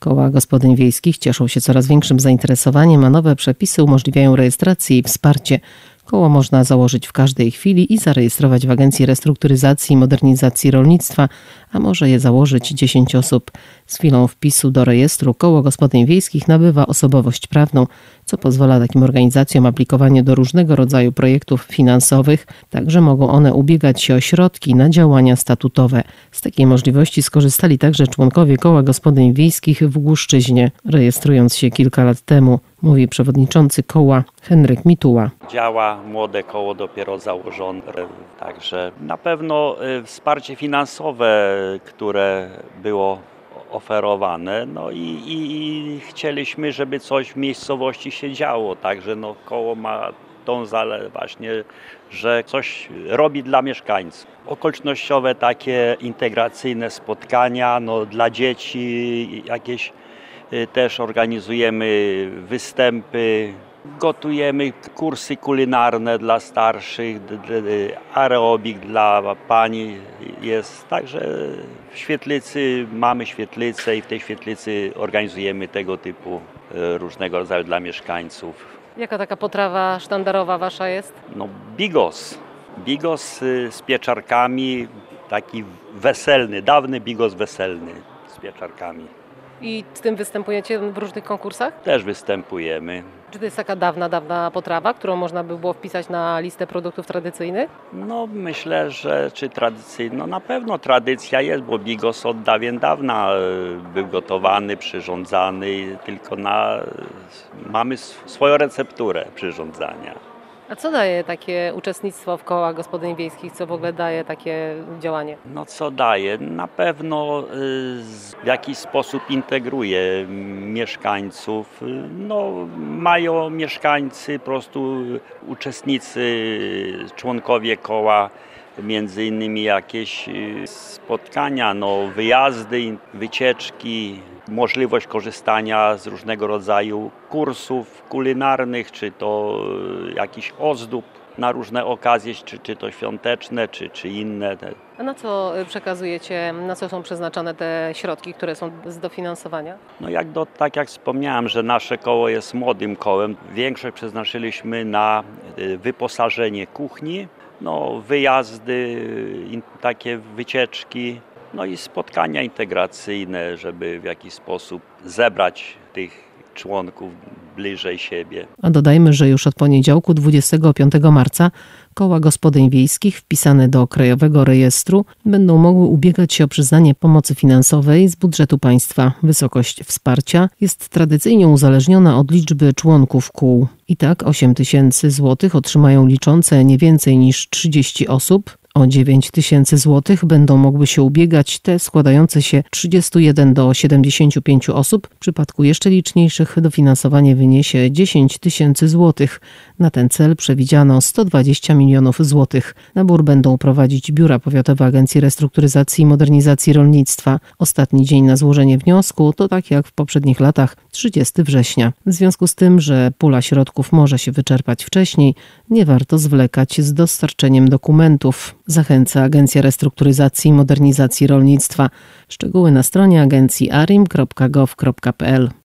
Koła gospodyń wiejskich cieszą się coraz większym zainteresowaniem, a nowe przepisy umożliwiają rejestrację i wsparcie. Koło można założyć w każdej chwili i zarejestrować w Agencji Restrukturyzacji i Modernizacji Rolnictwa, a może je założyć 10 osób. Z chwilą wpisu do rejestru Koło Gospodyń Wiejskich nabywa osobowość prawną, co pozwala takim organizacjom aplikowanie do różnego rodzaju projektów finansowych. Także mogą one ubiegać się o środki na działania statutowe. Z takiej możliwości skorzystali także członkowie Koła Gospodyń Wiejskich w Głuszczyźnie, rejestrując się kilka lat temu, mówi przewodniczący koła Henryk Mituła. Działa młode koło, dopiero założone, także na pewno wsparcie finansowe, które było oferowane, no i chcieliśmy, żeby coś w miejscowości się działo, także koło ma tą zaletę właśnie, że coś robi dla mieszkańców. Okolicznościowe takie integracyjne spotkania, dla dzieci jakieś też organizujemy występy, gotujemy kursy kulinarne dla starszych, aerobik dla pani jest. Także w świetlicy mamy świetlicę i w tej świetlicy organizujemy tego typu różnego rodzaju dla mieszkańców. Jaka taka potrawa sztandarowa wasza jest? Bigos. Bigos z pieczarkami, taki weselny, dawny bigos weselny z pieczarkami. I z tym występujecie w różnych konkursach? Też występujemy. Czy to jest taka dawna potrawa, którą można by było wpisać na listę produktów tradycyjnych? Myślę, że czy tradycyjna? Na pewno tradycja jest, bo bigos od dawien dawna był gotowany, przyrządzany, tylko mamy swoją recepturę przyrządzania. A co daje takie uczestnictwo w kołach gospodyń wiejskich? Co w ogóle daje takie działanie? Co daje? Na pewno w jakiś sposób integruje mieszkańców. Mają mieszkańcy, po prostu uczestnicy, członkowie koła, między innymi jakieś spotkania, wyjazdy, wycieczki, możliwość korzystania z różnego rodzaju kursów kulinarnych, czy to jakichś ozdób na różne okazje, czy to świąteczne, czy inne. A na co przekazujecie, na co są przeznaczone te środki, które są z dofinansowania? Tak jak wspomniałem, że nasze koło jest młodym kołem, większość przeznaczyliśmy na wyposażenie kuchni, wyjazdy, takie wycieczki, i spotkania integracyjne, żeby w jakiś sposób zebrać tych członków bliżej siebie. A dodajmy, że już od poniedziałku 25 marca koła gospodyń wiejskich wpisane do Krajowego Rejestru będą mogły ubiegać się o przyznanie pomocy finansowej z budżetu państwa. Wysokość wsparcia jest tradycyjnie uzależniona od liczby członków kół. I tak 8 000 złotych otrzymają liczące nie więcej niż 30 osób. O 9 000 złotych będą mogły się ubiegać te składające się 31 do 75 osób. W przypadku jeszcze liczniejszych dofinansowanie wyniesie 10 000 złotych. Na ten cel przewidziano 120 milionów złotych. Nabór będą prowadzić biura powiatowe Agencji Restrukturyzacji i Modernizacji Rolnictwa. Ostatni dzień na złożenie wniosku to, tak jak w poprzednich latach, 30 września. W związku z tym, że pula środków może się wyczerpać wcześniej, nie warto zwlekać z dostarczeniem dokumentów. Zachęca Agencja Restrukturyzacji i Modernizacji Rolnictwa. Szczegóły na stronie agencji arim.gov.pl.